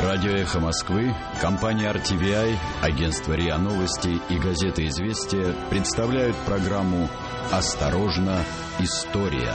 Радио «Эхо Москвы», компания RTVI, агентство РИА Новости и газета «Известия» представляют программу «Осторожно, история».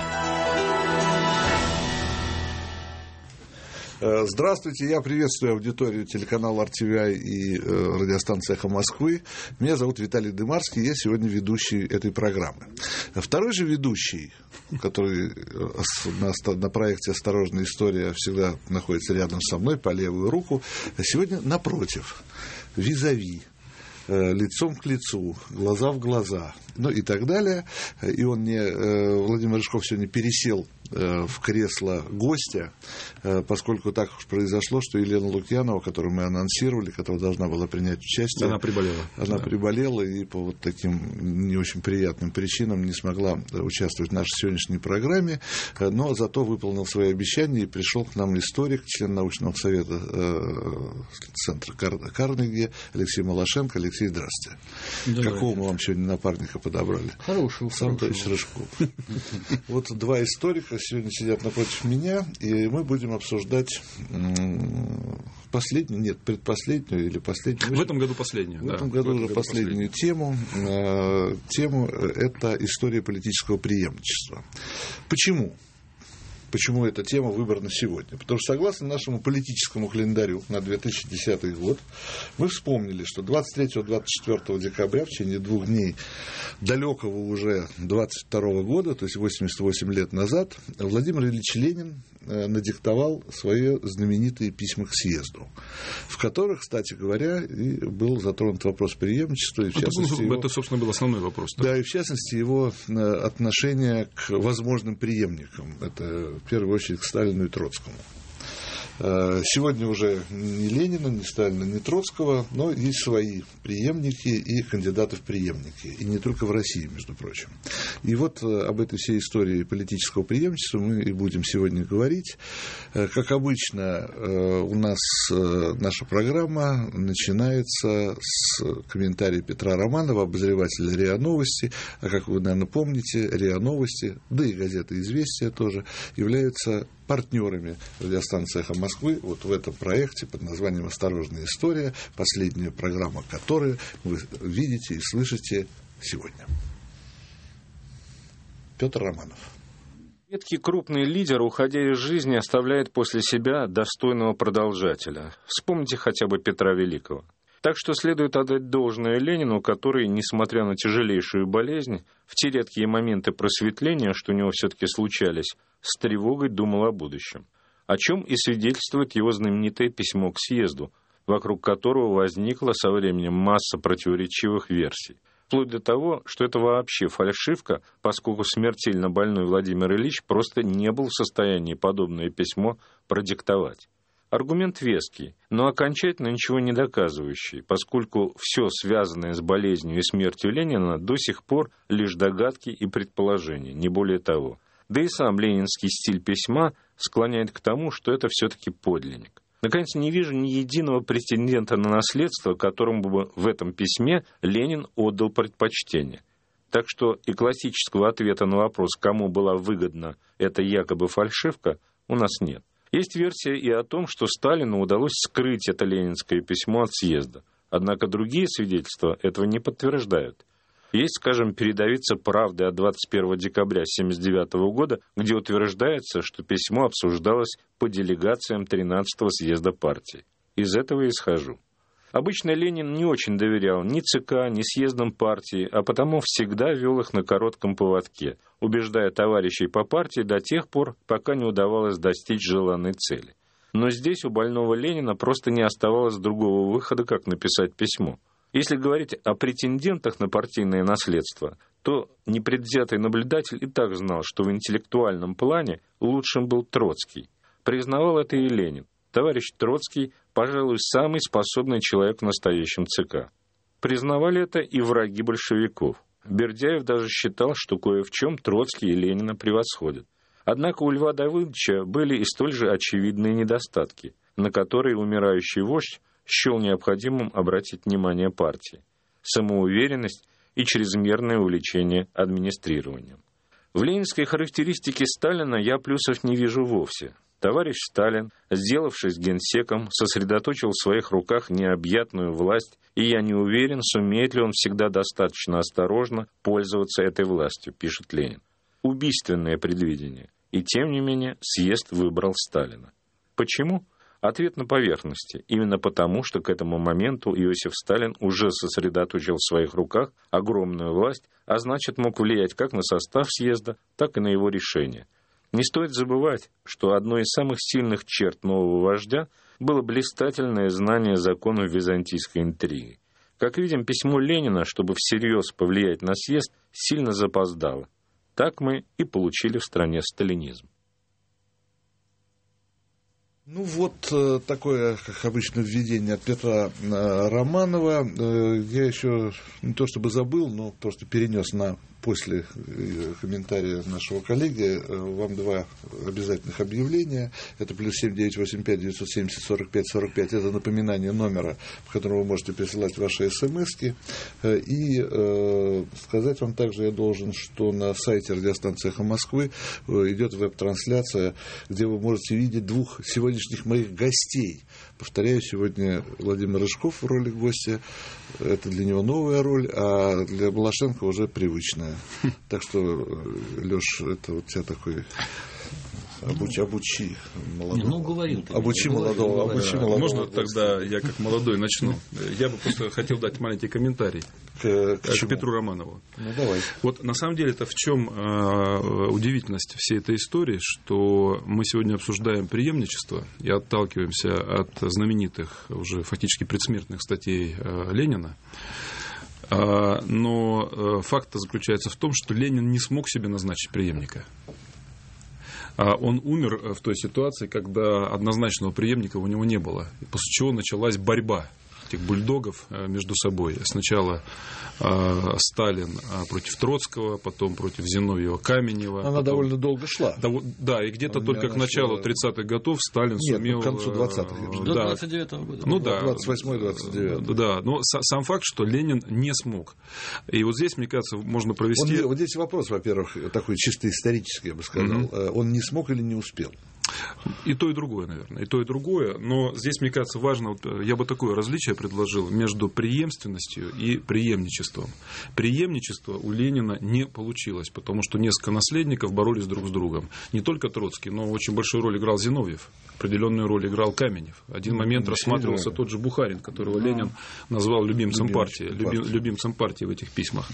Здравствуйте, я приветствую аудиторию телеканала RTVI и радиостанции «Эхо Москвы». Меня зовут Виталий Дымарский, я сегодня ведущий этой программы. Второй же ведущий, который на проекте «Осторожная история» всегда находится рядом со мной, по левую руку, сегодня напротив, визави, лицом к лицу, глаза в глаза, ну и так далее. И Владимир Рыжков сегодня пересел в кресло гостя, поскольку так уж произошло, что Елена Лукьянова, которую мы анонсировали, которая должна была принять участие, она приболела и по вот таким не очень приятным причинам не смогла участвовать в нашей сегодняшней программе, но зато выполнил свои обещания и пришел к нам историк, член научного совета центра Карнеги Алексей Малашенко. Алексей, здравствуйте. Какого мы вам сегодня напарника подобрали? Хорошего. Сам товарищ Рыжков. Вот два историка сегодня сидят напротив меня, и мы будем обсуждать предпоследнюю или последнюю. В этом году последнюю. В этом году уже последнюю тему. Тему – это история политического преемничества. Почему? Почему эта тема выбрана сегодня? Потому что, согласно нашему политическому календарю на 2010 год, мы вспомнили, что 23-24 декабря, в течение 2 дней далекого уже 22 года, то есть 88 лет назад, Владимир Ильич Ленин надиктовал свои знаменитые письма к съезду, в которых, кстати говоря, и был затронут вопрос преемничества. И в частности, это, собственно, был основной вопрос. Да, и в частности, его отношение к возможным преемникам. Это в первую очередь к Сталину и Троцкому. Сегодня уже ни Ленина, ни Сталина, ни Троцкого, но есть свои преемники и кандидаты в преемники. И не только в России, между прочим. И вот об этой всей истории политического преемничества мы и будем сегодня говорить. Как обычно, у нас наша программа начинается с комментария Петра Романова, обозревателя РИА Новости. А как вы, наверное, помните, РИА Новости, да и газета «Известия» тоже, являются партнерами радиостанции «Эхо Москвы» вот в этом проекте под названием «Осторожная история», последняя программа которой вы видите и слышите сегодня. Петр Романов. Редкий крупный лидер, уходя из жизни, оставляет после себя достойного продолжателя. Вспомните хотя бы Петра Великого. Так что следует отдать должное Ленину, который, несмотря на тяжелейшую болезнь, в те редкие моменты просветления, что у него все-таки случались, с тревогой думал о будущем. О чем и свидетельствует его знаменитое письмо к съезду, вокруг которого возникла со временем масса противоречивых версий. Вплоть до того, что это вообще фальшивка, поскольку смертельно больной Владимир Ильич просто не был в состоянии подобное письмо продиктовать. Аргумент веский, но окончательно ничего не доказывающий, поскольку все связанное с болезнью и смертью Ленина до сих пор лишь догадки и предположения, не более того. Да и сам ленинский стиль письма склоняет к тому, что это все-таки подлинник. Наконец, не вижу ни единого претендента на наследство, которому бы в этом письме Ленин отдал предпочтение. Так что и классического ответа на вопрос, кому была выгодна эта якобы фальшивка, у нас нет. Есть версия и о том, что Сталину удалось скрыть это ленинское письмо от съезда. Однако другие свидетельства этого не подтверждают. Есть, скажем, передовица «Правды» от 21 декабря 1979 года, где утверждается, что письмо обсуждалось по делегациям 13-го съезда партии. Из этого исхожу. Обычно Ленин не очень доверял ни ЦК, ни съездам партии, а потому всегда вел их на коротком поводке, убеждая товарищей по партии до тех пор, пока не удавалось достичь желанной цели. Но здесь у больного Ленина просто не оставалось другого выхода, как написать письмо. Если говорить о претендентах на партийное наследство, то непредвзятый наблюдатель и так знал, что в интеллектуальном плане лучшим был Троцкий. Признавал это и Ленин. Товарищ Троцкий, пожалуй, самый способный человек в настоящем ЦК. Признавали это и враги большевиков. Бердяев даже считал, что кое в чем Троцкий и Ленина превосходят. Однако у Льва Давыдовича были и столь же очевидные недостатки, на которые умирающий вождь счел необходимым обратить внимание партии: самоуверенность и чрезмерное увлечение администрированием. В ленинской характеристике Сталина я плюсов не вижу вовсе. Товарищ Сталин, сделавшись генсеком, сосредоточил в своих руках необъятную власть, и я не уверен, сумеет ли он всегда достаточно осторожно пользоваться этой властью, пишет Ленин. Убийственное предвидение. И тем не менее съезд выбрал Сталина. Почему? Ответ на поверхности. Именно потому, что к этому моменту Иосиф Сталин уже сосредоточил в своих руках огромную власть, а значит мог влиять как на состав съезда, так и на его решение. Не стоит забывать, что одной из самых сильных черт нового вождя было блистательное знание законов византийской интриги. Как видим, письмо Ленина, чтобы всерьез повлиять на съезд, сильно запоздало. Так мы и получили в стране сталинизм. Ну вот такое, как обычно, введение от Петра Романова. Я еще не то чтобы забыл, но просто перенес на после комментария нашего коллеги вам два обязательных объявления. Это +7 985 970 45 45. Это напоминание номера, по которому вы можете присылать ваши смски. И сказать вам также я должен, что на сайте радиостанции «Эхо Москвы» идет веб-трансляция, где вы можете видеть двух сегодняшних моих гостей. Повторяю, сегодня Владимир Рыжков в роли гостя. Это для него новая роль, а для Малашенко уже привычная. Так что, Леш, это вот тебя такой... Обучи молодого. Обучи молодого. Можно тогда я как молодой начну? Я бы просто хотел дать маленький комментарий к Петру Романову. Ну, давай. Вот на самом деле это в чем удивительность всей этой истории, что мы сегодня обсуждаем преемничество и отталкиваемся от знаменитых уже фактически предсмертных статей Ленина. Но факт заключается в том, что Ленин не смог себе назначить преемника. Он умер в той ситуации, когда однозначного преемника у него не было, после чего началась борьба этих бульдогов между собой. Сначала Сталин против Троцкого, потом против Зиновьева-Каменева. Она потом... довольно долго шла. Да, и где-то только к началу 30-х годов Сталин сумел... к концу 20-х. До 29-го года. Ну да. 28-29. Да, но сам факт, что Ленин не смог. И вот здесь, мне кажется, можно провести... Вот здесь вопрос, во-первых, такой чисто исторический, я бы сказал. Он не смог или не успел? И то, и другое, наверное. И то, и другое. Но здесь, мне кажется, важно, я бы такое различие предложил между преемственностью и преемничеством. Преемничество у Ленина не получилось, потому что несколько наследников боролись друг с другом. Не только Троцкий, но очень большую роль играл Зиновьев. Определенную роль играл Каменев. В один момент рассматривался тот же Бухарин, которого Ленин назвал любимцем партии в этих письмах.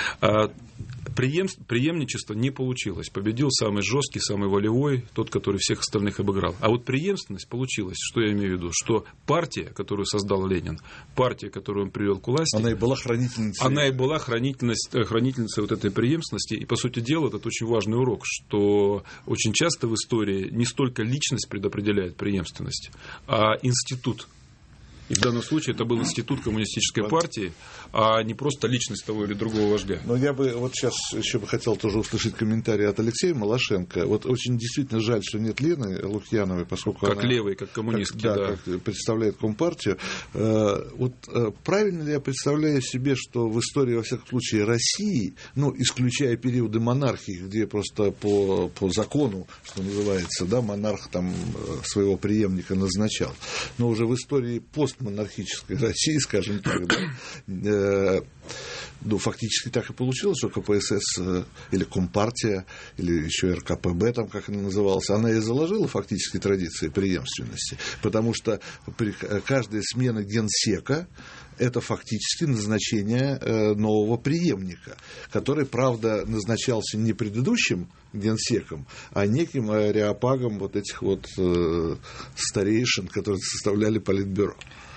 Преемничество не получилось. Победил самый жесткий, самый волевой, тот, который всех остальных обыграл. А вот преемственность получилась. Что я имею в виду? Что партия, которую создал Ленин, партия, которую он привел к власти, она и была хранительницей. Она и была хранительницей вот этой преемственности. И, по сути дела, это очень важный урок, что очень часто в истории не столько личность предопределяет преемственность, а институт. И в данном случае это был институт коммунистической партии, а не просто личность того или другого вождя. Но я бы вот сейчас еще бы хотел тоже услышать комментарий от Алексея Малашенко. Вот очень действительно жаль, что нет Лены Лукьяновой, поскольку как она... левой, как коммунистки, да. Как представляет Компартию. Вот правильно ли я представляю себе, что в истории, во всяком случае, России, ну, исключая периоды монархии, где просто по закону, что называется, да, монарх там своего преемника назначал, но уже в истории постмонархической России, скажем так, да, ну, фактически так и получилось, что КПСС или Компартия, или еще РКПБ, там, как она называлась, она и заложила фактически традиции преемственности, потому что каждая смена генсека – это фактически назначение нового преемника, который, правда, назначался не предыдущим генсеком, а неким ареопагом вот этих вот старейшин, которые составляли политбюро.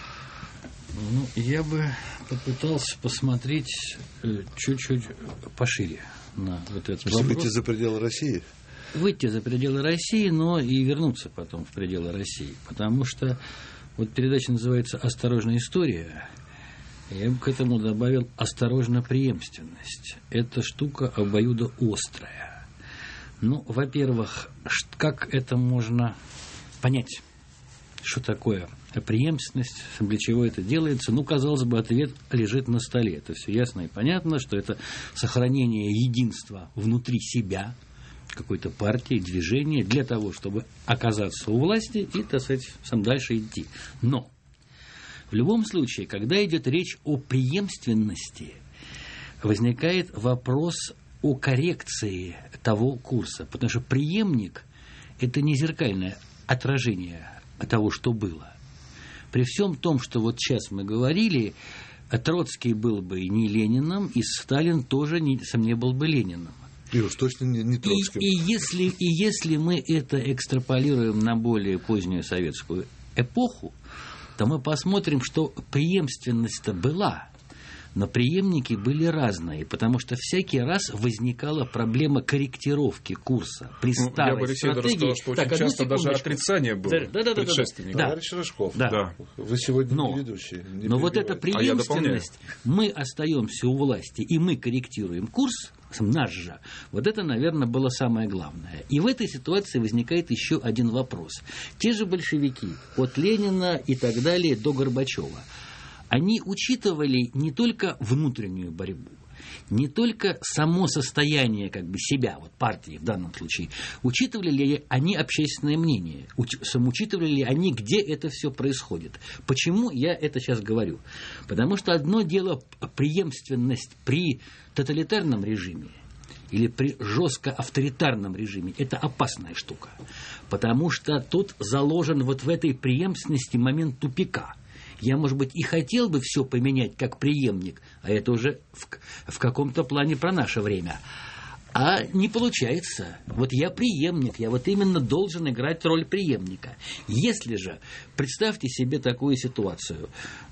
Ну, я бы попытался посмотреть чуть-чуть пошире на вот этот вопрос. Выйти за пределы России? Выйти за пределы России, но и вернуться потом в пределы России. Потому что вот передача называется «Осторожная история». Я бы к этому добавил «Осторожно, преемственность». Это штука обоюдоострая. Ну, во-первых, как это можно понять? Что такое преемственность, для чего это делается? Ну, казалось бы, ответ лежит на столе. Это все ясно и понятно, что это сохранение единства внутри себя. какой-то партии, движения для того, чтобы оказаться у власти и, так сказать, сам дальше идти. Но в любом случае, когда идет речь о преемственности, возникает вопрос о коррекции того курса, потому что преемник – это не зеркальное отражение того, что было. При всем том, что вот сейчас мы говорили, Троцкий был бы не Лениным, и Сталин тоже не был бы Лениным. И уж точно не Троцким. И если мы это экстраполируем на более позднюю советскую эпоху, то мы посмотрим, что преемственность-то была, но преемники были разные, потому что всякий раз возникала проблема корректировки курса при старой я бы, Алексей, стратегии. рассказал, что очень часто даже отрицание было предшественников. Товарищ Рожков, Да. Вы сегодня не ведущий. Но вот эта преемственность, мы остаемся у власти, и мы корректируем курс, наш же, вот это, наверное, было самое главное. И в этой ситуации возникает еще один вопрос. Те же большевики, от Ленина и так далее до Горбачева, они учитывали не только внутреннюю борьбу, не только само состояние как бы себя, вот партии в данном случае, учитывали ли они общественное мнение, учитывали ли они, где это все происходит. Почему я это сейчас говорю? Потому что одно дело преемственность при тоталитарном режиме или при жестко авторитарном режиме. Это опасная штука, потому что тут заложен вот в этой преемственности момент тупика. Я, может быть, и хотел бы все поменять как преемник, а это уже в каком-то плане про наше время. А не получается. Вот я преемник, я вот именно должен играть роль преемника. Если же, представьте себе такую ситуацию,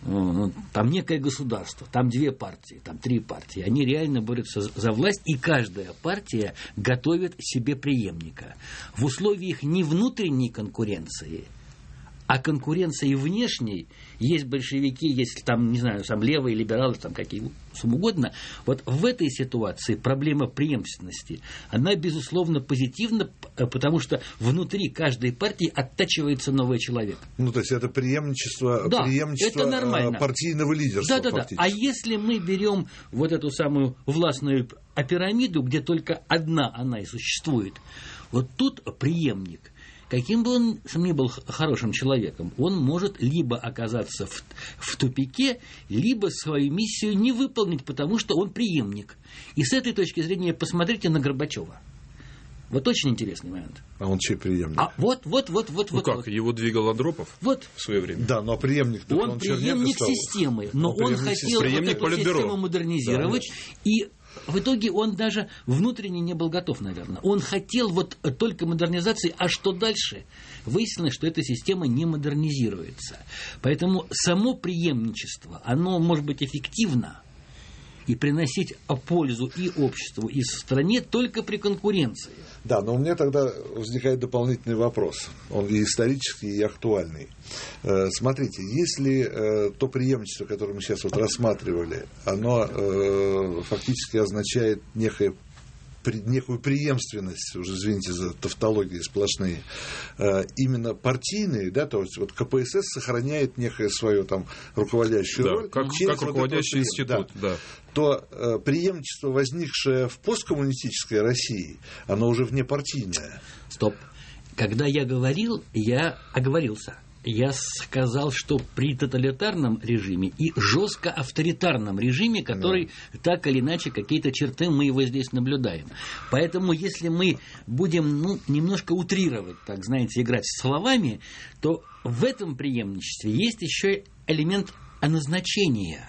там некое государство, там 2 партии, там 3 партии, они реально борются за власть, и каждая партия готовит себе преемника. В условиях не внутренней конкуренции, а конкуренции внешней, есть большевики, есть там, не знаю, там левые, либералы, там какие угодно. Вот в этой ситуации проблема преемственности, она, безусловно, позитивна, потому что внутри каждой партии оттачивается новый человек. Ну, то есть это преемничество, да, это нормально. Партийного лидерства. Да. А если мы берем вот эту самую властную пирамиду, где только одна она и существует, вот тут преемник, каким бы он ни был хорошим человеком, он может либо оказаться в тупике, либо свою миссию не выполнить, потому что он преемник. И с этой точки зрения посмотрите на Горбачева. Вот очень интересный момент. А он чей преемник? Вот. Как, его двигал Андропов в свое время? Да, но преемник-то он преемник системы, но он хотел вот эту систему модернизировать, и в итоге он даже внутренне не был готов, наверное. Он хотел вот только модернизации, а что дальше? Выяснилось, что эта система не модернизируется. Поэтому само преемничество, оно может быть эффективно и приносить пользу и обществу, и стране только при конкуренции. Да, но у меня тогда возникает дополнительный вопрос. Он и исторический, и актуальный. Смотрите, если то преемничество, которое мы сейчас вот рассматривали, оно фактически означает некую преемственность, уже извините за тавтологии сплошные, именно партийные, да, то есть вот КПСС сохраняет некое свое там руководящую роль. Как руководящий институт, да. То преемничество, возникшее в посткоммунистической России, оно уже внепартийное. Стоп. Когда я говорил, я оговорился. Я сказал, что при тоталитарном режиме и жестко авторитарном режиме, который так или иначе какие-то черты мы его здесь наблюдаем. Поэтому если мы будем немножко утрировать, так знаете, играть с словами, то в этом преемничестве есть еще элемент назначения.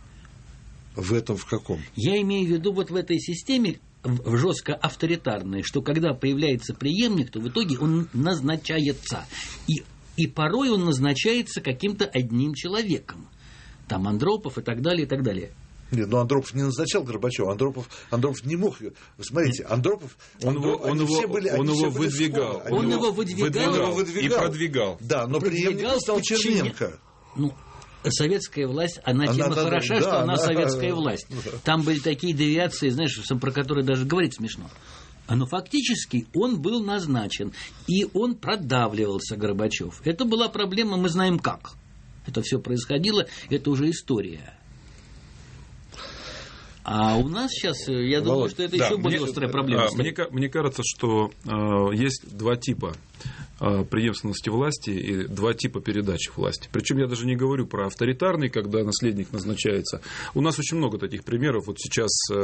В этом в каком? Я имею в виду вот в этой системе, в жестко авторитарной, что когда появляется преемник, то в итоге он назначается. И порой он назначается каким-то одним человеком. Там Андропов и так далее, и так далее. Нет, но Андропов не назначал Горбачева. Андропов не мог. Смотрите, Андропов... Он его выдвигал. Он его выдвигал и продвигал. Да, но преемником стал Черненко. Советская власть, она тем и хороша, что она советская власть. Там были такие девиации, знаешь, про которые даже говорить смешно. Но фактически он был назначен, и он продавливался, Горбачев. Это была проблема, мы знаем как. Это все происходило, это уже история. А у нас сейчас, я думаю, что это еще более острая проблема. Мне кажется, что есть два типа преемственности власти и два типа передачи власти. Причем я даже не говорю про авторитарный, когда наследник назначается. У нас очень много таких примеров. Вот сейчас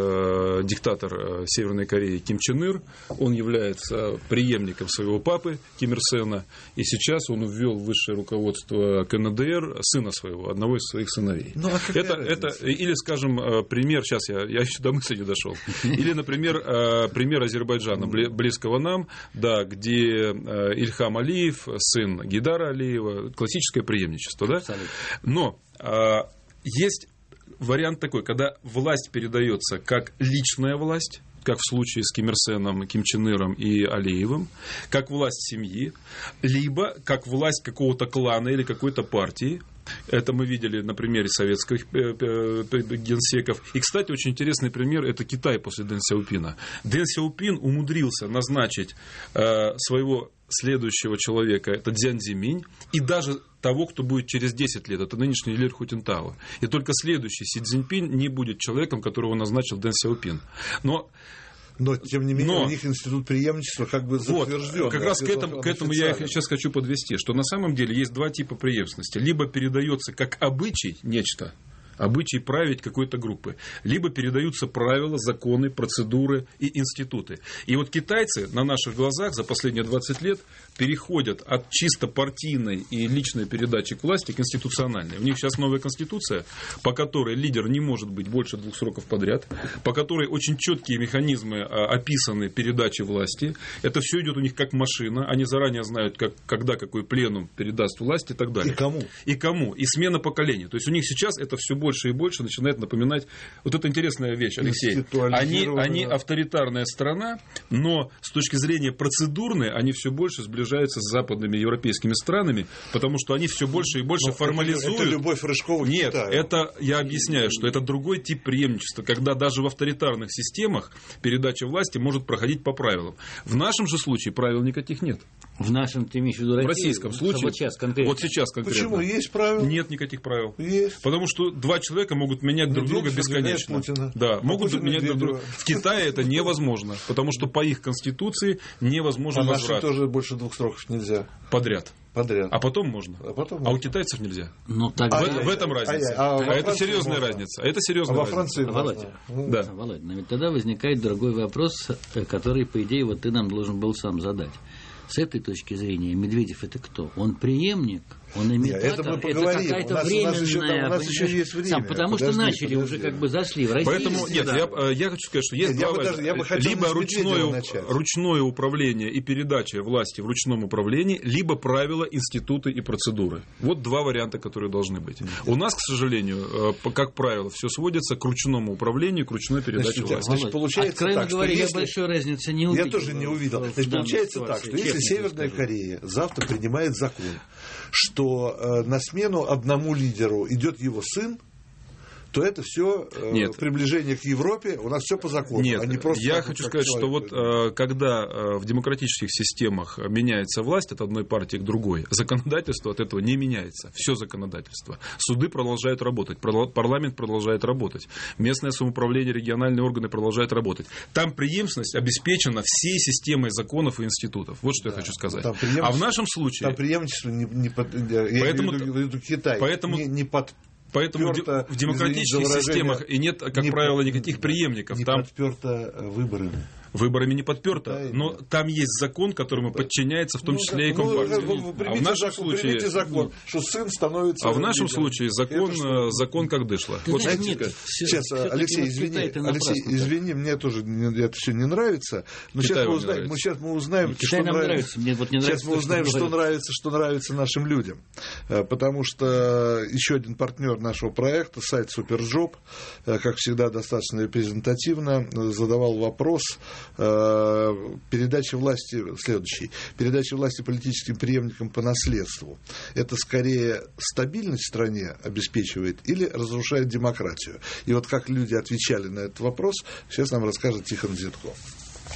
диктатор Северной Кореи Ким Чен Ир, он является преемником своего папы Ким Ир Сена, и сейчас он ввел в высшее руководство КНДР сына своего, одного из своих сыновей. Это или, скажем, пример, сейчас я еще до мысли не дошел, или, например, пример Азербайджана, близкого нам, да, где Ильхам Алиев, сын Гейдара Алиева, классическое преемничество, да? Но есть вариант такой, когда власть передается как личная власть, как в случае с Ким Ир Сеном, Ким Чен Иром и Алиевым, как власть семьи, либо как власть какого-то клана или какой-то партии. Это мы видели на примере советских генсеков. И, кстати, очень интересный пример – это Китай после Дэн Сяопина. Дэн Сяопин умудрился назначить своего следующего человека, это Цзян Цзиминь, и даже того, кто будет через 10 лет, это нынешний Лир Хутинтао. И только следующий Си Цзиньпин не будет человеком, которого назначил Дэн Сяопин. Но, тем не менее, у них институт преемничества как бы затвержден. Вот, как раз к этому я сейчас хочу подвести, что на самом деле есть два типа преемственности. Либо передается как обычай нечто, обычай править какой-то группы, либо передаются правила, законы, процедуры и институты. И вот китайцы на наших глазах за последние 20 лет переходят от чисто партийной и личной передачи к власти к институциональной. У них сейчас новая конституция, по которой лидер не может быть больше 2 сроков подряд, по которой очень четкие механизмы описаны передачи власти. Это все идет у них как машина. Они заранее знают, когда какой пленум передаст власть и так далее. И кому. И смена поколений. То есть у них сейчас это все больше и больше начинает напоминать. Вот это интересная вещь, Алексей. Они авторитарная страна, но с точки зрения процедурной они все больше сближаются с западными европейскими странами, потому что они все больше и больше формализуют. Это любовь Рыжкова к Нет, Китаю. это я объясняю, что это другой тип преемничества, когда даже в авторитарных системах передача власти может проходить по правилам. В нашем же случае правил никаких нет. В нашем, ты имеешь в виду Россию? В российском случае. Вот сейчас конкретно. Почему? Есть правила? Нет никаких правил. Есть. Потому что два человека могут менять друг друга бесконечно. Да, могут менять друг друга. В Китае это невозможно, потому что по их конституции невозможно возврат. А тоже больше 2 сроков нельзя. Подряд. А потом можно. А у китайцев нельзя. В этом разница. Это серьезная разница. Это серьезная разница. Во Франции можно. Володя, но ведь тогда возникает другой вопрос, который, по идее, вот ты нам должен был сам задать. С этой точки зрения Медведев это кто? Он преемник? Он имитатор? Это какая-то временная... У нас еще есть время. Потому что начали, уже как бы зашли в Россию. Поэтому, нет, я хочу сказать, что есть два варианта. Либо ручное управление и передача власти в ручном управлении, либо правила, институты и процедуры. Вот два варианта, которые должны быть. У нас, к сожалению, как правило, все сводится к ручному управлению, к ручной передаче власти. Значит, получается откровенно так, говоря, что я большой разницы не увидел. Я тоже не увидел. Значит, получается так, что если Северная Корея завтра принимает закон, что на смену одному лидеру идет его сын, то это все приближение к Европе, у нас все по закону. Нет, а не просто я хочу сказать, что вот когда в демократических системах меняется власть от одной партии к другой, законодательство от этого не меняется. Все законодательство. Суды продолжают работать, парламент продолжает работать, местное самоуправление, региональные органы продолжают работать. Там преемственность обеспечена всей системой законов и институтов. Вот что я хочу сказать. А в нашем случае... Там преемственство Китай не под... Поэтому в демократических системах и нет, как правило, никаких преемников. Не подперто выборами. Выборами не подперто, но там есть закон, которому подчиняется в том числе и Компартия. А в нашем случае закон, что сын становится. А в нашем случае закон как дышло. Вот сейчас, Алексей, извини, мне тоже это все не нравится. Но сейчас мы узнаем, что нравится. Сейчас мы узнаем, что нравится нашим людям, потому что еще один партнер нашего проекта, сайт Суперджоп, как всегда достаточно репрезентативно задавал вопрос. Передача власти следующий. Передача власти политическим преемникам по наследству. Это скорее стабильность в стране обеспечивает или разрушает демократию? И вот как люди отвечали на этот вопрос, сейчас нам расскажет Тихон Зитков.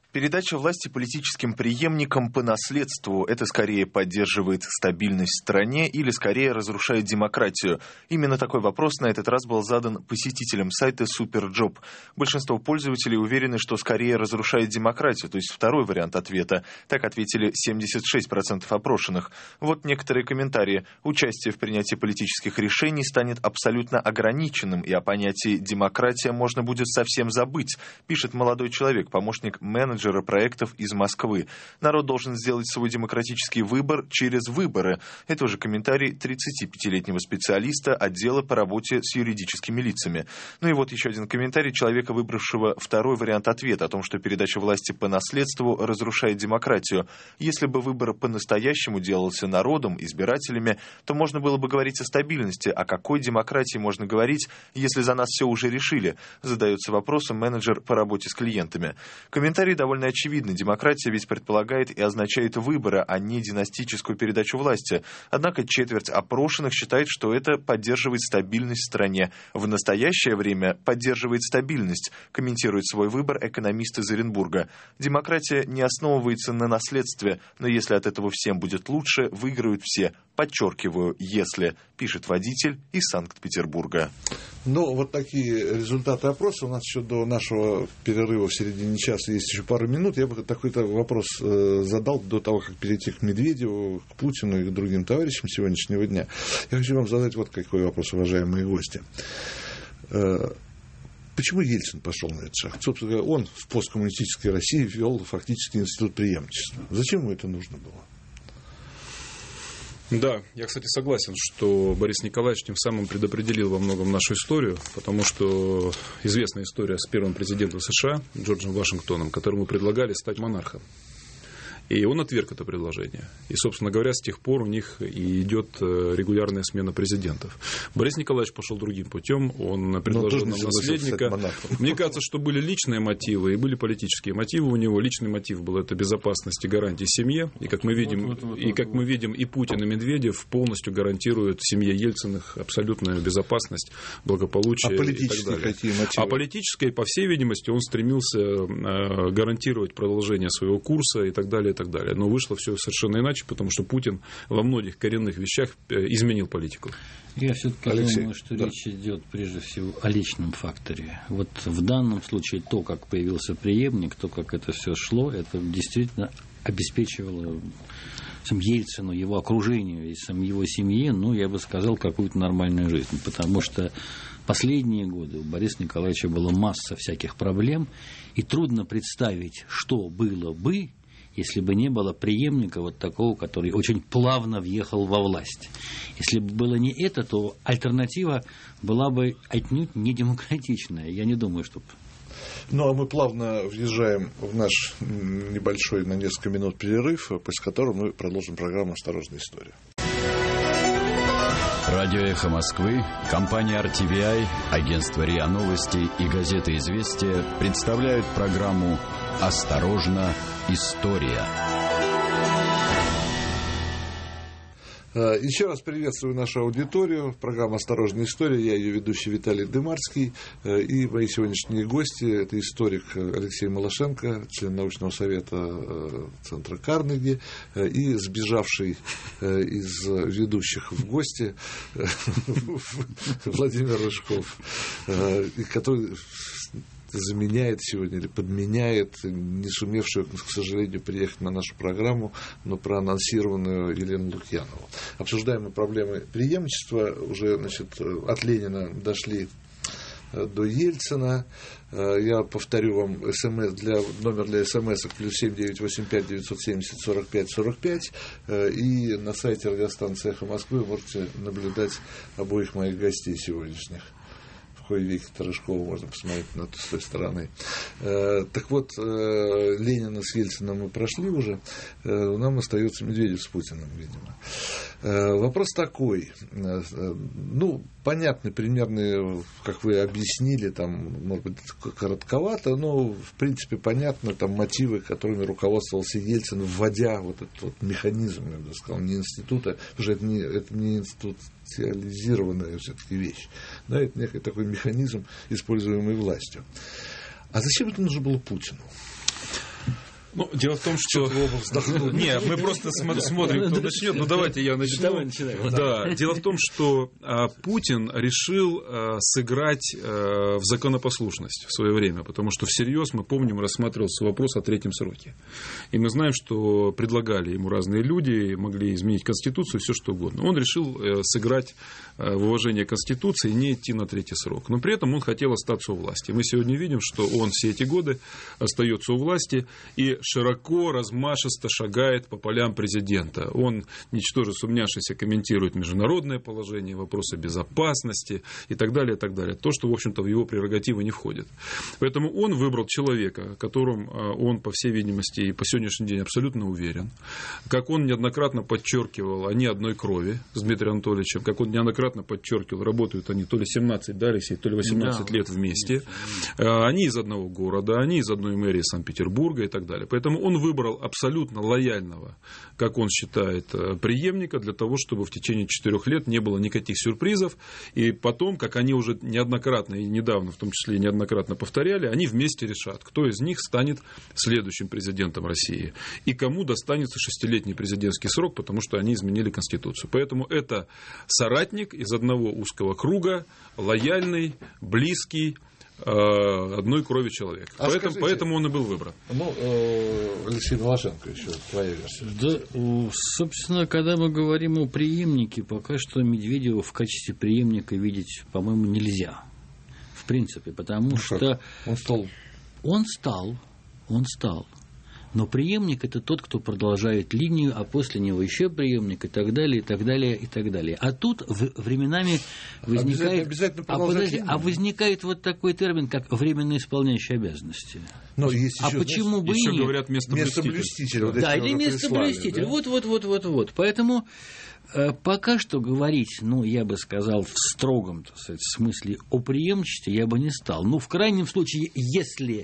Передача власти политическим преемникам по наследству – это скорее поддерживает стабильность в стране или скорее разрушает демократию? Именно такой вопрос на этот раз был задан посетителям сайта Superjob. Большинство пользователей уверены, что скорее разрушает демократию, то есть второй вариант ответа. Так ответили 76% опрошенных. Вот некоторые комментарии. Участие в принятии политических решений станет абсолютно ограниченным, и о понятии «демократия» можно будет совсем забыть, пишет молодой человек, помощник менеджера проектов из Москвы. Народ должен сделать свой демократический выбор через выборы. Это уже комментарий 35-летнего специалиста отдела по работе с юридическими лицами. Ну и вот еще один комментарий человека, выбравшего второй вариант ответа о том, что передача власти по наследству разрушает демократию. Если бы выбор по-настоящему делался народом, избирателями, то можно было бы говорить о стабильности. О какой демократии можно говорить, если за нас все уже решили? Задается вопросом менеджер по работе с клиентами. Комментарий довольно очевидный. Демократия ведь предполагает и означает выборы, а не династическую передачу власти. Однако четверть опрошенных считает, что это поддерживает стабильность в стране. В настоящее время поддерживает стабильность, комментирует свой выбор экономист из Оренбурга. Демократия не основывается на наследстве, но если от этого всем будет лучше, выиграют все. Подчеркиваю, если, пишет водитель из Санкт-Петербурга. Ну, вот такие результаты опроса. У нас еще до нашего перерыва в середине часа есть еще пару минут. Я бы такой-то вопрос задал до того, как перейти к Медведеву, к Путину и к другим товарищам сегодняшнего дня. Я хочу вам задать вот какой вопрос, уважаемые гости. Почему Ельцин пошел на этот шаг? Собственно говоря, он в посткоммунистической России ввел фактически институт преемничества. Зачем ему это нужно было? Да, я, кстати, согласен, что Борис Николаевич тем самым предопределил во многом нашу историю, потому что известная история с первым президентом США Джорджем Вашингтоном, которому предлагали стать монархом. И он отверг это предложение. И, собственно говоря, с тех пор у них и идет регулярная смена президентов. Борис Николаевич пошел другим путем. Он предложил нам наследника. Мне кажется, что были личные мотивы и были политические мотивы у него. Личный мотив был это безопасность и гарантии семье. И как мы видим, и Путин, и Медведев полностью гарантируют семье Ельциных абсолютную безопасность, благополучие и так далее. Какие мотивы? А политические, по всей видимости, он стремился гарантировать продолжение своего курса и так далее. Но вышло все совершенно иначе, потому что Путин во многих коренных вещах изменил политику. Я все-таки думаю, что речь идет прежде всего о личном факторе. Вот в данном случае то, как появился преемник, то, как это все шло, это действительно обеспечивало Ельцину, его окружению и его семье, я бы сказал, какую-то нормальную жизнь. Потому что последние годы у Бориса Николаевича была масса всяких проблем, и трудно представить, что было бы, если бы не было преемника вот такого, который очень плавно въехал во власть. Если бы было не это, то альтернатива была бы отнюдь не демократичная. Я не думаю, что... Ну, а мы плавно въезжаем в наш небольшой на несколько минут перерыв, после которого мы продолжим программу «Осторожная история». Радио «Эхо Москвы», компания RTVI, агентство РИА Новости и газета «Известия» представляют программу «Осторожно! История». Еще раз приветствую нашу аудиторию. Программа «Осторожная история». Я ее ведущий Виталий Дымарский. И мои сегодняшние гости – это историк Алексей Малашенко, член научного совета Центра Карнеги, и сбежавший из ведущих в гости Владимир Рыжков, который заменяет сегодня или подменяет не сумевшую, к сожалению, приехать на нашу программу, но проанонсированную Елену Лукьянову. Обсуждаемые проблемы преемничества уже, от Ленина дошли до Ельцина. Я повторю вам номер для смс-ок +7 985 970 45 45. И на сайте радиостанции «Эхо Москвы» вы можете наблюдать обоих моих гостей сегодняшних. Веки Рыжкова можно посмотреть с той стороны. Так вот, Ленина с Ельцином мы прошли уже, нам остается Медведев с Путиным, видимо. Вопрос такой, понятный, примерно, как вы объяснили, может быть, коротковато, но, в принципе, понятно, мотивы, которыми руководствовался Ельцин, вводя вот этот механизм, я бы сказал, не института, потому что это не институциализированная все-таки вещь, да, это некий такой механизм, используемый властью. А зачем это нужно было Путину? Ну, дело в том, что... Нет, мы просто смотрим, кто начнет. Ну, давайте я начну. Да, дело в том, что Путин решил сыграть в законопослушность в свое время, потому что всерьез, мы помним, рассматривался вопрос о третьем сроке. И мы знаем, что предлагали ему разные люди, могли изменить Конституцию, все что угодно. Он решил сыграть в уважение Конституции и не идти на третий срок. Но при этом он хотел остаться у власти. Мы сегодня видим, что он все эти годы остается у власти и широко, размашисто шагает по полям президента. Он, ничтоже сумняшися, комментирует международное положение, вопросы безопасности и так далее, и так далее. То, что, в общем-то, в его прерогативы не входит. Поэтому он выбрал человека, которым он, по всей видимости, и по сегодняшний день абсолютно уверен. Как он неоднократно подчеркивал, они одной крови с Дмитрием Анатольевичем, как он неоднократно подчеркивал, работают они то ли 17, да, Алексей, то ли 18 лет вместе. Они из одного города, они из одной мэрии Санкт-Петербурга и так далее. Поэтому он выбрал абсолютно лояльного, как он считает, преемника для того, чтобы в течение 4 лет не было никаких сюрпризов. И потом, как они уже неоднократно и недавно, в том числе неоднократно повторяли, они вместе решат, кто из них станет следующим президентом России и кому достанется 6-летний президентский срок, потому что они изменили Конституцию. Поэтому это соратник из одного узкого круга, лояльный, близкий, одной крови человек. Поэтому он и был выбран. Ну, Алексей Волошенко, еще твоя версия. Да, собственно, когда мы говорим о преемнике, пока что Медведева в качестве преемника видеть, по-моему, нельзя. В принципе, потому что... Он стал. Но преемник – это тот, кто продолжает линию, а после него еще преемник и так далее, и так далее, и так далее. А тут временами возникает... возникает вот такой термин, как временно исполняющий обязанности. Но есть еще, почему бы и нет? Говорят, местоблюститель. Или местоблюститель. Да? Вот. Поэтому... Пока что говорить, я бы сказал, в строгом, так сказать, смысле о преемничестве я бы не стал. В крайнем случае, если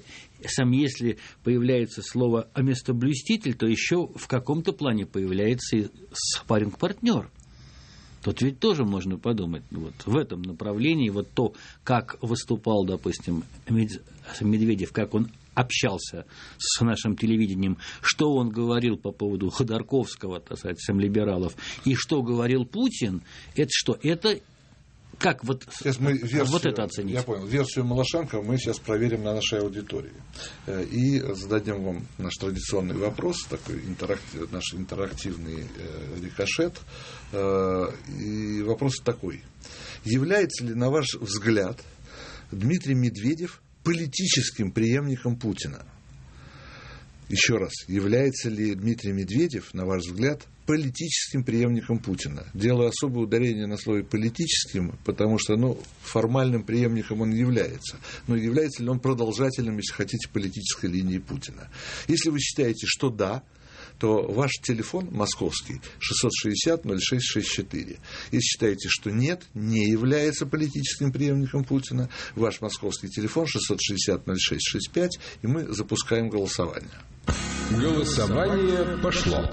появляется слово «местоблюститель», то еще в каком-то плане появляется и спарринг-партнер. Тут ведь тоже можно подумать в этом направлении, то, как выступал, допустим, Медведев, как он общался с нашим телевидением, что он говорил по поводу Ходорковского, так сказать, либералов, и что говорил Путин, это что? Это как это оценить? Я понял. Версию Волошенко мы сейчас проверим на нашей аудитории. И зададим вам наш традиционный вопрос, такой наш интерактивный рикошет. И вопрос такой. Является ли, на ваш взгляд, Дмитрий Медведев политическим преемником Путина? Еще раз, является ли Дмитрий Медведев, на ваш взгляд, политическим преемником Путина? Делаю особое ударение на слове «политическим», потому что, формальным преемником он является. Но является ли он продолжателем, если хотите, политической линии Путина? Если вы считаете, что да, то ваш телефон московский 660-06-64. Если считаете, что нет, не является политическим преемником Путина, ваш московский телефон 660-06-65, и мы запускаем голосование. Голосование пошло.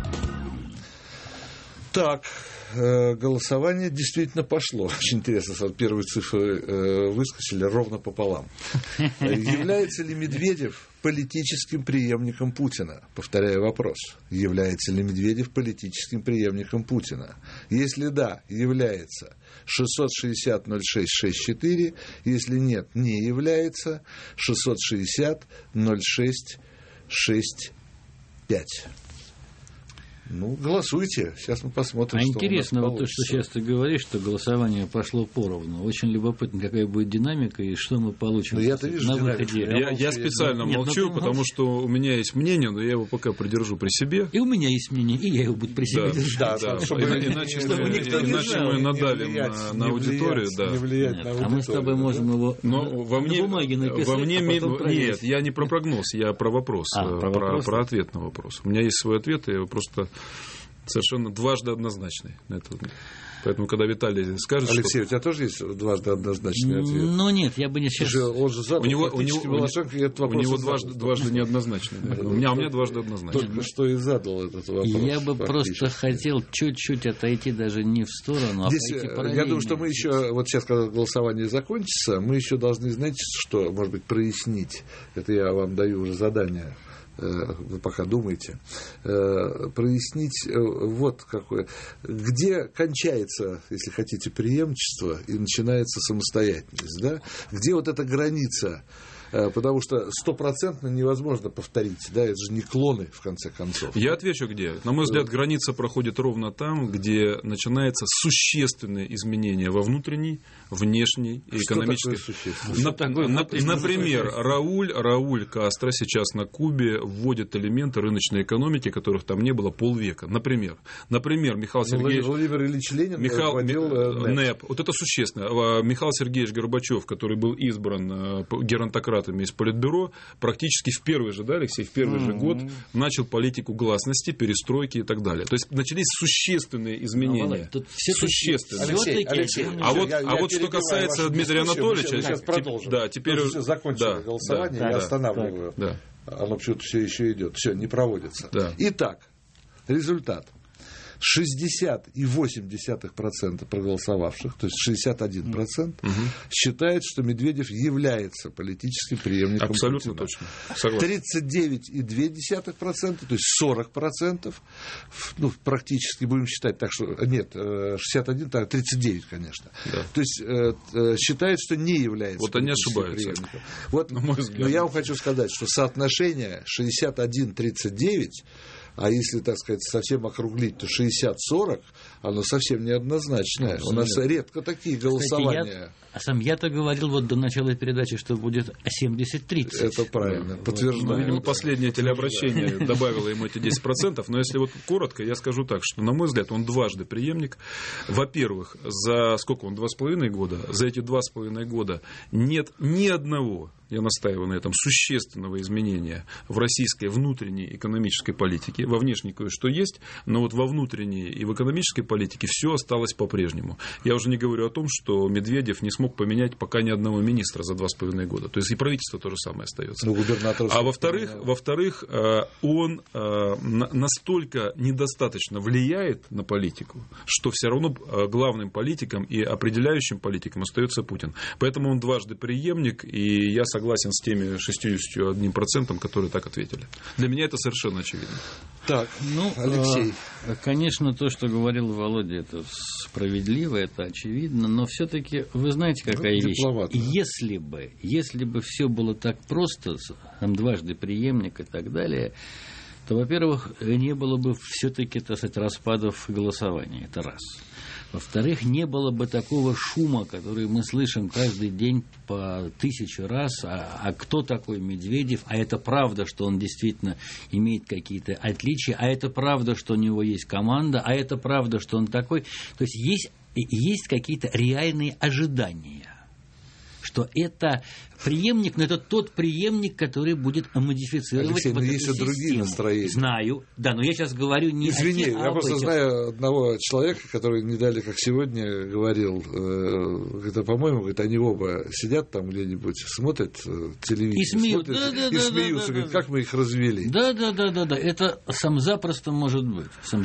Так, голосование действительно пошло. Очень интересно, первые цифры выскочили ровно пополам. Является ли Медведев политическим преемником Путина? Повторяю вопрос. Является ли Медведев политическим преемником Путина? Если да, является 660-06-64. Если нет, не является 660-06-65. Голосуйте. Сейчас мы посмотрим, что интересно, у нас получится. То, что сейчас ты говоришь, что голосование пошло поровну. Очень любопытно, какая будет динамика и что мы получим. Я-то вижу на динамику. выходе. Я специально молчу, потому что у меня есть мнение, но я его пока придержу при себе. И у меня есть мнение, и я его буду при себе держать. Иначе мы надавим на аудиторию. А мы с тобой можем его на бумаге написать. Нет, я не про прогноз, я про вопрос, про ответ на вопрос. У меня есть свой ответ, и я его просто совершенно дважды однозначный на это. Поэтому, когда Виталий скажет, Алексей, у тебя тоже есть дважды однозначный ответ? Нет, я бы не сейчас... Он же задал у него дважды неоднозначный. У меня дважды однозначный. Только что и задал этот вопрос. Я бы просто хотел чуть-чуть отойти даже не в сторону, а пойти параллельно. Я думаю, что мы еще, сейчас, когда голосование закончится, мы еще должны, знаете, что, может быть, прояснить. Это я вам даю уже задание вы пока думаете, прояснить вот какое. Где кончается, если хотите, преемничество и начинается самостоятельность, да? Где вот эта граница? Потому что стопроцентно невозможно повторить, да, это же не клоны, в конце концов. Я отвечу, где. На мой взгляд, граница проходит ровно там, где начинается существенное изменение во внутренней, внешней и экономической. Например, Рауль Кастро сейчас на Кубе вводит элементы рыночной экономики, которых там не было полвека. Например, Михаил Сергеевич... Владимир Ильич Ленин вводил НЭП. Вот это существенно. Михаил Сергеевич Горбачев, который был избран геронтократом из Политбюро, практически в первый же, да, Алексей, в первый же год начал политику гласности, перестройки и так далее. То есть начались существенные изменения. Существенные. Алексей, а вот что касается Дмитрия Анатольевича... Мы сейчас продолжим. Да, теперь... уже закончили голосование, я останавливаю. Да. Оно почему-то все еще идет. Все, не проводится. Да. Итак, результат. 60,8% проголосовавших, то есть 61%, считает, что Медведев является политическим преемником Путина. Точно. Согласен. 39,2%, то есть 40%, ну, практически будем считать так, что... Нет, 61, 39, конечно. Да. То есть считает, что не является вот они ошибаются. Преемником. Вот, но я вам хочу сказать, что соотношение 61-39, а если, так сказать, совсем округлить, то 60-40, оно совсем неоднозначное. У нас редко такие голосования. Кстати, я-то говорил вот до начала передачи, что будет 70-30. Это правильно, подтверждаю. Ну, видимо, последнее телеобращение добавило ему эти 10%, но если вот коротко, я скажу так, что, на мой взгляд, он дважды преемник. Во-первых, за сколько он, 2,5 года? За эти 2,5 года нет ни одного, я настаиваю на этом, существенного изменения в российской внутренней экономической политике. Во внешней кое-что есть, но вот во внутренней и в экономической политике все осталось по-прежнему. Я уже не говорю о том, что Медведев не смог поменять пока ни одного министра за 2,5 года. То есть и правительство то же самое остается. А во-вторых, он настолько недостаточно влияет на политику, что все равно главным политиком и определяющим политиком остается Путин. Поэтому он дважды преемник, и я согласен с теми 61%, которые так ответили. Для меня это совершенно очевидно. Так, Алексей. Конечно, то, что говорил Володя, это справедливо, это очевидно, но все-таки вы знаете, какая вещь? Если бы все было так просто, там дважды преемник и так далее, то, во-первых, не было бы все-таки, так сказать, распадов голосования. Это раз. Во-вторых, не было бы такого шума, который мы слышим каждый день по 1000 раз. А кто такой Медведев? А это правда, что он действительно имеет какие-то отличия. А это правда, что у него есть команда. А это правда, что он такой. То есть есть какие-то реальные ожидания, что это преемник, но это тот преемник, который будет модифицировать Алексей, вот эту есть и другие настроения. Знаю, да, но я сейчас говорю не о Извини, тех, я просто знаю одного человека, который не далее, как сегодня, говорил, это, по-моему, говорит, они оба сидят там где-нибудь, смотрят телевизор, и смеются, и смеются, говорят, как мы их развели. Да, это сам запросто может быть.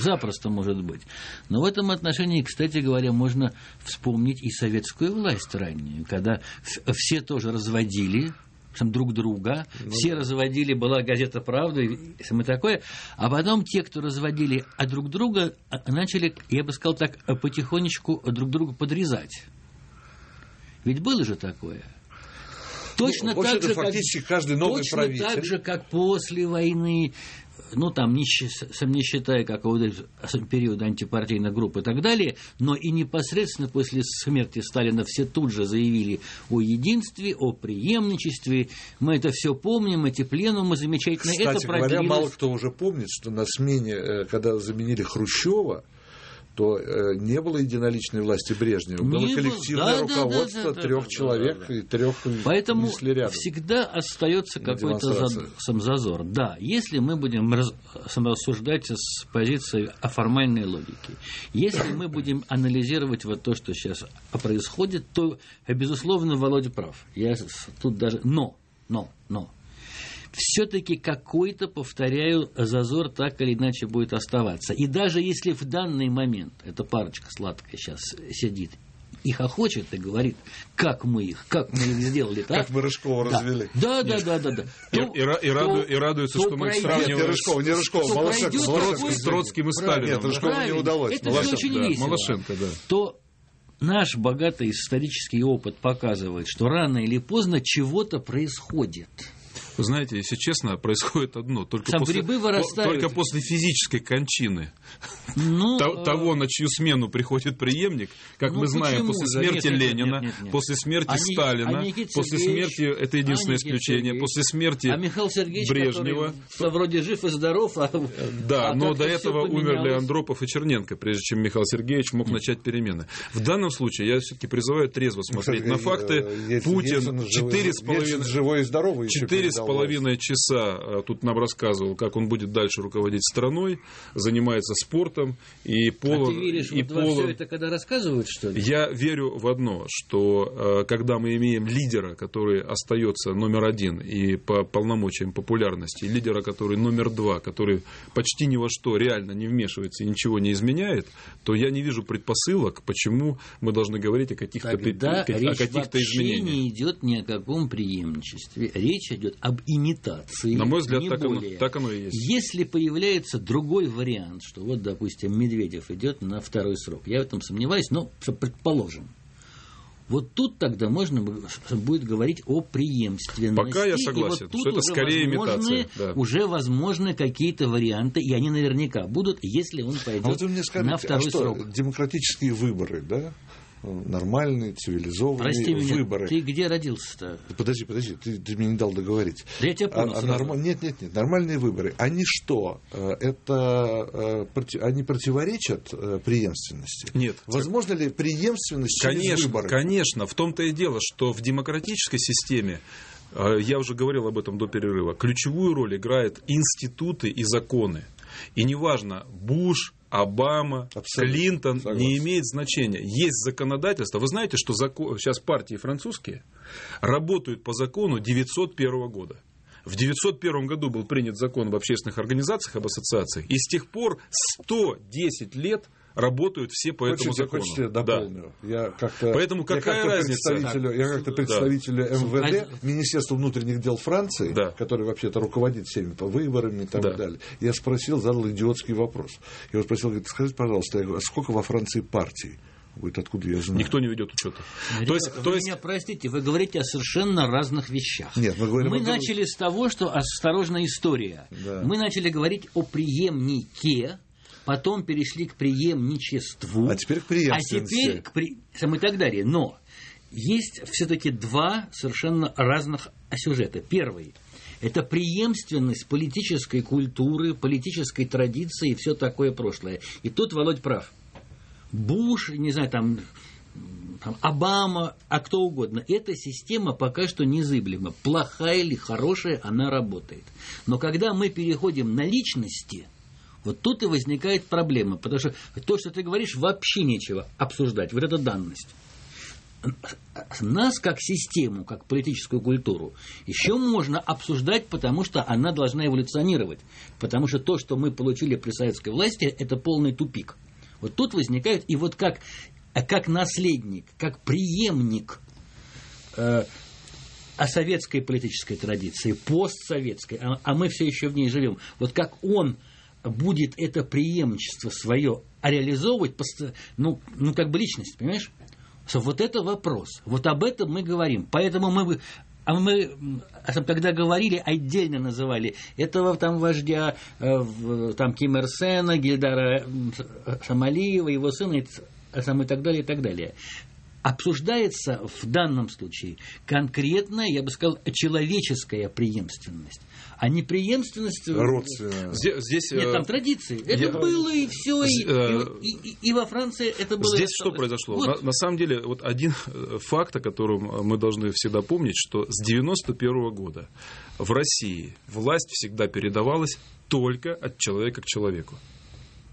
Но в этом отношении, кстати говоря, можно вспомнить и советскую власть раннюю, когда все тоже разводили друг друга, все разводили, была газета «Правда» и самое такое, а потом те, кто разводили друг друга, начали, я бы сказал так, потихонечку друг друга подрезать. Ведь было же такое. Точно так же, фактически каждый новый правитель. Так же, как после войны, там не считая какого-то периода антипартийных групп и так далее, но и непосредственно после смерти Сталина все тут же заявили о единстве, о преемничестве. Мы это все помним, эти пленумы замечательно. Кстати это говоря, мало кто уже помнит, что на смене, когда заменили Хрущева, то не было единоличной власти Брежнева. Было коллективное руководство 3 человек и 3 Поэтому несли рядом. Всегда остается какой-то самозазор. Да, если мы будем рассуждать с позиции формальной логики, если мы будем анализировать вот то, что сейчас происходит, то, безусловно, Володя прав. Я тут даже... Но. Все-таки какой-то, повторяю, зазор так или иначе будет оставаться. И даже если в данный момент эта парочка сладкая сейчас сидит и хохочет, и говорит, как мы их сделали так. Как мы Рыжкова развели. Да. И радуется, что мы их сравниваем не Рыжкова, с Троцким и Сталиным. Нет, Рыжкова не удалось. Это же очень весело. Малашенко, да. То наш богатый исторический опыт показывает, что рано или поздно чего-то происходит. Вы знаете, если честно, происходит одно. Только после физической кончины того, на чью смену приходит преемник, как мы знаем, после смерти Ленина, после смерти Сталина, после смерти, это единственное исключение, после смерти Михаил Сергеевич, Брежнева. Вроде жив и здоров. Да, но до этого умерли Андропов и Черненко, прежде чем Михаил Сергеевич мог начать перемены. В данном случае я все-таки призываю трезво смотреть на факты. Путин 4,5 часа тут нам рассказывал, как он будет дальше руководить страной, занимается спортом и полом. А ты веришь во все это, когда рассказывают, что ли? Я верю в одно, что когда мы имеем лидера, который остается номер один и по полномочиям популярности, и лидера, который номер два, который почти ни во что реально не вмешивается и ничего не изменяет, то я не вижу предпосылок, почему мы должны говорить о каких-то изменениях. Речь вообще не идет ни о каком преемничестве. Речь идет об имитации. На мой взгляд, так оно и есть. Если появляется другой вариант, что вот, допустим, Медведев идет на второй срок, я в этом сомневаюсь, но предположим. Вот тут тогда можно будет говорить о преемственности. Пока я согласен, что это скорее имитация. Да. Уже возможны какие-то варианты, и они наверняка будут, если он пойдет на второй срок. Демократические выборы, да? Нормальные, цивилизованные выборы. Ты где родился-то? Подожди, ты мне не дал договорить. Да я тебя понял. Нет, нормальные выборы. Они что? Они противоречат преемственности? Нет. Возможно ли преемственность через выборы? Конечно. В том-то и дело, что в демократической системе, я уже говорил об этом до перерыва, ключевую роль играют институты и законы. И неважно, Буш, Обама, Клинтон, не имеет значения. Есть законодательство. Вы знаете, что сейчас партии французские работают по закону 901 года. В 901 году был принят закон об общественных организациях, об ассоциациях. И с тех пор 110 лет работают все по этому закону. Я дополню. Да. Поэтому какая разница? Я как-то представителю МВД, Министерства внутренних дел Франции, который вообще-то руководит всеми по выборам и так далее, я задал идиотский вопрос. Я его спросил, говорит, скажите, пожалуйста, а сколько во Франции партий? Говорит, откуда я знаю? Никто не ведет учета. Вы меня простите, вы говорите о совершенно разных вещах. Нет, мы начали с того, что осторожная история. Да. Мы начали говорить о преемнике, потом перешли к преемничеству. А теперь к преемственности. И так далее. Но есть все-таки два совершенно разных сюжета. Первый – это преемственность политической культуры, политической традиции и все такое прошлое. И тут Володь прав. Буш, не знаю, там Обама, а кто угодно. Эта система пока что незыблема. Плохая или хорошая, она работает. Но когда мы переходим на личности, вот тут и возникает проблема. Потому что то, что ты говоришь, вообще нечего обсуждать. Вот это данность. Нас как систему, как политическую культуру еще можно обсуждать, потому что она должна эволюционировать. Потому что то, что мы получили при советской власти, это полный тупик. Вот тут возникает, и вот как наследник, как преемник советской политической традиции, постсоветской, а мы все еще в ней живем, вот как он будет это преемничество свое реализовывать, как бы личность, понимаешь? Вот это вопрос, вот об этом мы говорим, поэтому мы когда говорили, отдельно называли этого там вождя, там Ким Ир Сена, Гильдара Шамалиева, его сына и так далее, и так далее. Обсуждается в данном случае конкретная, я бы сказал, человеческая преемственность, а не преемственность родственная. Здесь, нет, там традиции. Это было и все, и во Франции это было. Здесь что произошло? Вот. На самом деле, вот один факт, о котором мы должны всегда помнить, что с 1991 года в России власть всегда передавалась только от человека к человеку.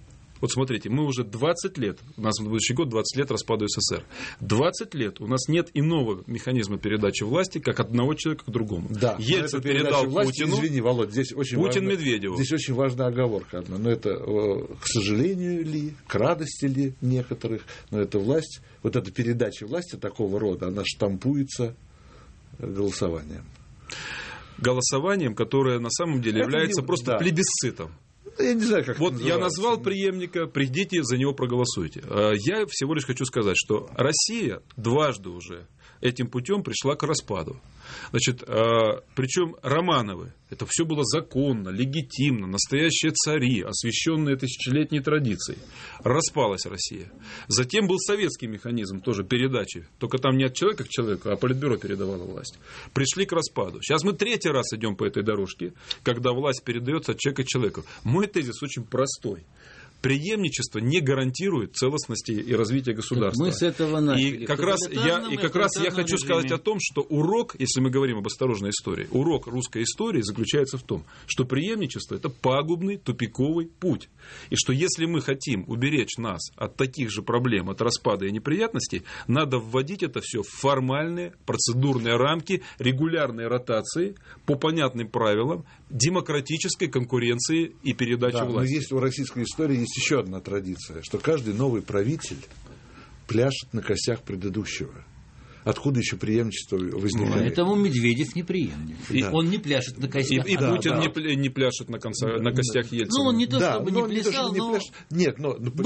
Вот смотрите, мы уже 20 лет, у нас в будущий год 20 лет распаду СССР. 20 лет у нас нет иного механизма передачи власти, как от одного человека к другому. Да, Ельцин передал власти, Путину, извини, Володь, здесь очень Путин важно, Медведеву. Здесь очень важная оговорка одна. Но это, к сожалению ли, к радости ли некоторых, но эта власть, вот эта передача власти такого рода, она штампуется голосованием. Голосованием, которое на самом деле Это является не... просто плебисцитом. Я не знаю, как вот это я называется. назвал преемника, придите, за него проголосуйте. Я всего лишь хочу сказать, что Россия дважды уже этим путем пришла к распаду. Значит, причем Романовы, это все было законно, легитимно, настоящие цари, освященные тысячелетней традицией. Распалась Россия. Затем был советский механизм тоже передачи, только там не от человека к человеку, а Политбюро передавало власть. Пришли к распаду. Сейчас мы третий раз идем по этой дорожке, когда власть передается от человека к человеку. Мой тезис очень простой. Преемничество не гарантирует целостности и развития государства. Мы с этого начали. И как раз я хочу сказать о том, что урок, если мы говорим об осторожной истории, урок русской истории заключается в том, что преемничество – это пагубный, тупиковый путь. И что если мы хотим уберечь нас от таких же проблем, от распада и неприятностей, надо вводить это все в формальные, процедурные рамки, регулярные ротации по понятным правилам, демократической конкуренции и передачи власти. Но есть у российской истории есть еще одна традиция, что каждый новый правитель пляшет на костях предыдущего. Откуда еще преемничество возникает? Поэтому Медведев не преемник. Он не пляшет на костях. И Путин не пляшет на костях Ельцина. Ну, он не то, чтобы не плясал, но... Нет,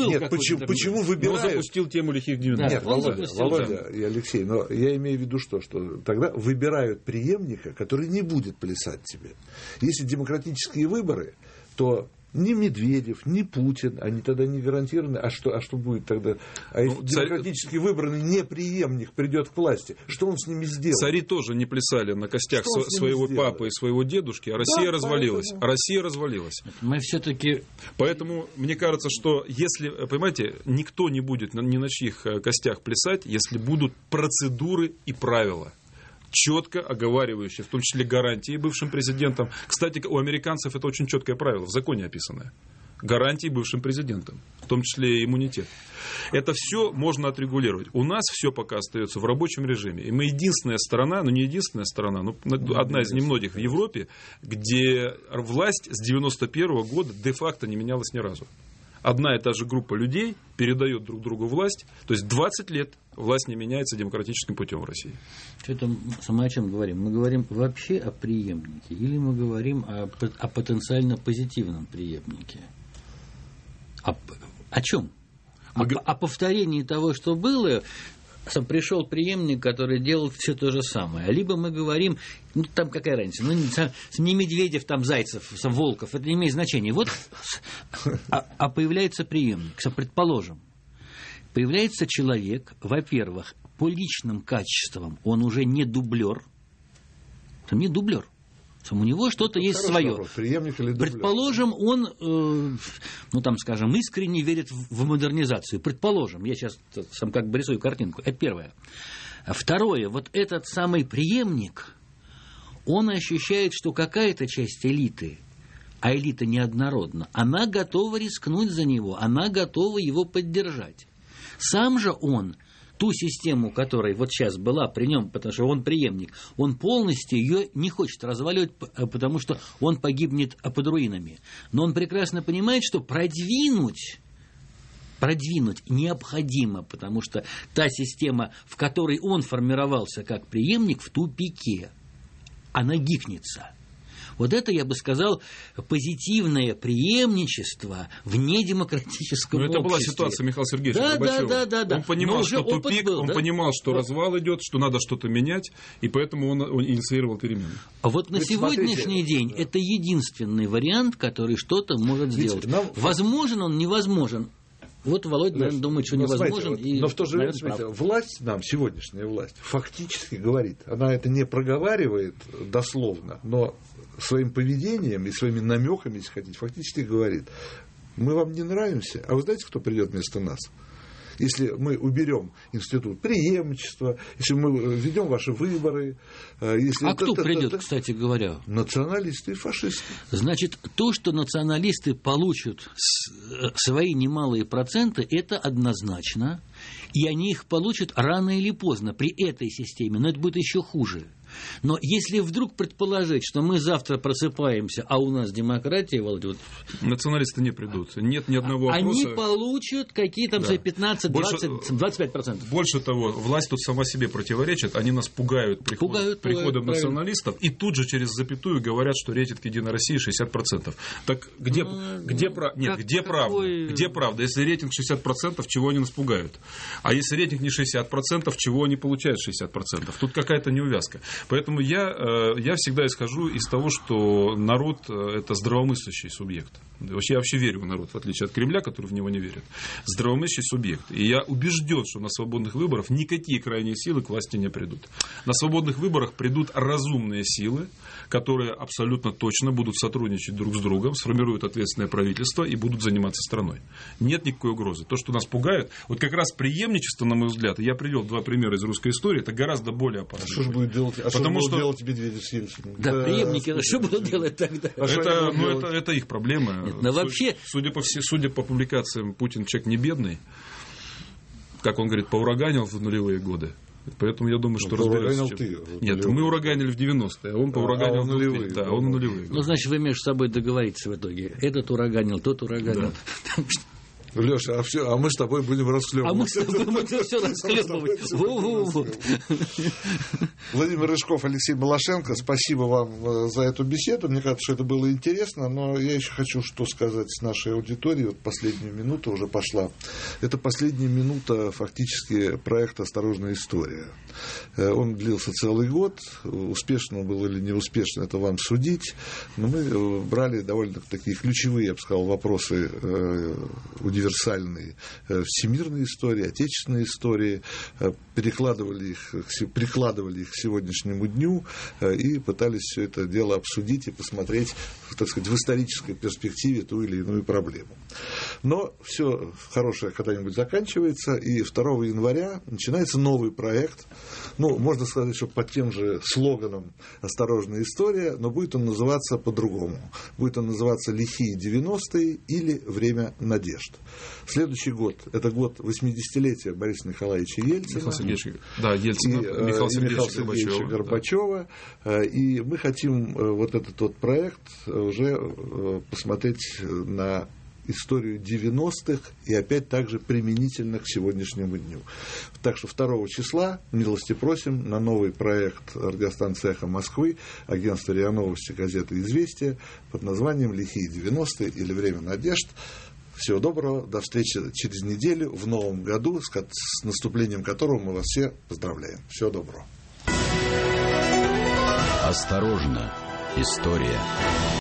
почему выбирают... Он запустил тему лихих 90-х. Нет, Володя и Алексей, но я имею в виду что тогда выбирают преемника, который не будет плясать тебе. Если демократические выборы, то ни Медведев, ни Путин, они тогда не гарантированы. А что будет тогда? А если демократически выбранный непреемник придет к власти, что он с ними сделает? Цари тоже не плясали на костях своего папы и своего дедушки, а Россия развалилась. Поэтому... Россия развалилась. Мы все-таки... Поэтому мне кажется, что если, понимаете, никто не будет ни на чьих костях плясать, если будут процедуры и правила, четко оговаривающие, в том числе гарантии бывшим президентам. Кстати, у американцев это очень четкое правило, в законе описанное. Гарантии бывшим президентам, в том числе и иммунитет. Это все можно отрегулировать. У нас все пока остается в рабочем режиме. И мы единственная страна, но не единственная страна, но одна из немногих в Европе, где власть с 1991 года де-факто не менялась ни разу. Одна и та же группа людей передает друг другу власть. То есть 20 лет власть не меняется демократическим путем в России. Что-то мы о чем говорим? Мы говорим вообще о преемнике или мы говорим о потенциально позитивном преемнике? О чем? О повторении того, что было. Пришел преемник, который делал все то же самое. Либо мы говорим, там какая разница, не Медведев, там Зайцев, Волков, это не имеет значения. Вот, появляется преемник, предположим. Появляется человек, во-первых, по личным качествам он уже не дублер. Там не дублер. У него что-то есть свое. Предположим, он, искренне верит в модернизацию. Предположим, я сейчас сам как бы рисую картинку. Это первое. Второе, вот этот самый преемник, он ощущает, что какая-то часть элиты, а элита неоднородна, она готова рискнуть за него, она готова его поддержать. Сам же он ту систему, которая вот сейчас была при нем, потому что он преемник, он полностью ее не хочет разваливать, потому что он погибнет под руинами. Но он прекрасно понимает, что продвинуть необходимо, потому что та система, в которой он формировался как преемник, в тупике. Она гикнется. Вот это, я бы сказал, позитивное преемничество в недемократическом обществе. Это была ситуация Михаила Сергеевича Горбачева. Да. Он понимал, что тупик, он понимал, что развал идет, что надо что-то менять, и поэтому он инициировал перемены. А вот на сегодняшний день это единственный вариант, который что-то может сделать. Возможен он, невозможен. Вот Володя, наверное, думает, что невозможен. Но в то же время, власть нам, сегодняшняя власть, фактически говорит, она это не проговаривает дословно, но своим поведением и своими намеками, если хотите, фактически говорит: мы вам не нравимся, а вы знаете, кто придет вместо нас? Если мы уберем институт преемничества, если мы введем ваши выборы... Если кто придет, кстати говоря? Националисты и фашисты. Значит, то, что националисты получат свои немалые проценты, это однозначно, и они их получат рано или поздно при этой системе, но это будет еще хуже. Но если вдруг предположить, что мы завтра просыпаемся, а у нас демократия, Володя... Националисты не придут. Нет ни одного опроса. Они получат какие там 15, 20, 25%. Больше того, власть тут сама себе противоречит. Они нас пугают приходом националистов и тут же через запятую говорят, что рейтинг «Единой России» 60%. Так где правда? Где правда? Если рейтинг 60%, чего они нас пугают? А если рейтинг не 60%, чего они получают 60%? Тут какая-то неувязка. Поэтому я всегда исхожу из того, что народ – это здравомыслящий субъект. Я вообще верю в народ, в отличие от Кремля, который в него не верит. Здравомыслящий субъект. И я убежден, что на свободных выборах никакие крайние силы к власти не придут. На свободных выборах придут разумные силы, которые абсолютно точно будут сотрудничать друг с другом, сформируют ответственное правительство и будут заниматься страной. Нет никакой угрозы. То, что нас пугает, вот как раз преемничество, на мой взгляд, я привел 2 примера из русской истории, это гораздо более опасно. Что же будет делать? Потому что делать Медведев с Ельциным? Да, преемники, что будут делать тогда? Это их проблема. Нет, но вообще... Судя по публикациям, Путин человек не бедный. Как он говорит, поураганил в нулевые годы. Поэтому я думаю, что разберемся. Нет, мы ураганили в 90-е, а он поураганил в нулевые. Да, он в нулевые. Ну, значит, вы между собой договоритесь в итоге. Этот ураганил, тот ураганил. Да. Леша, а мы с тобой будем расхлебывать. А мы с тобой будем все расхлебывать. Владимир Рыжков, Алексей Малашенко, спасибо вам за эту беседу. Мне кажется, что это было интересно, но я еще хочу что сказать с нашей аудиторией. Вот последняя минута уже пошла. Это последняя минута фактически проекта «Осторожная история». Он длился целый год. Успешно он был или неуспешно, это вам судить. Но мы брали довольно такие ключевые, я бы сказал, вопросы универсальные всемирной истории, отечественной истории, прикладывали их к сегодняшнему дню и пытались все это дело обсудить и посмотреть, так сказать, в исторической перспективе ту или иную проблему. Но все хорошее когда-нибудь заканчивается, и 2 января начинается новый проект. Ну, можно сказать, что под тем же слоганом «Осторожная история», но будет он называться по-другому. Будет он называться «Лихие 90-е» или «Время надежд». Следующий год – это год 80-летия Бориса Николаевича Ельцина. Михаила Сергеевича Горбачева. Да. И мы хотим вот этот вот проект уже посмотреть на историю 90-х и опять также применительно к сегодняшнему дню. Так что 2 числа, милости просим, на новый проект радиостанции «Эхо Москвы», агентства РИА Новости, газеты «Известия» под названием «Лихие 90-е» или «Время надежд». Всего доброго, до встречи через неделю в новом году, с наступлением которого мы вас все поздравляем. Всего доброго. Осторожно, история.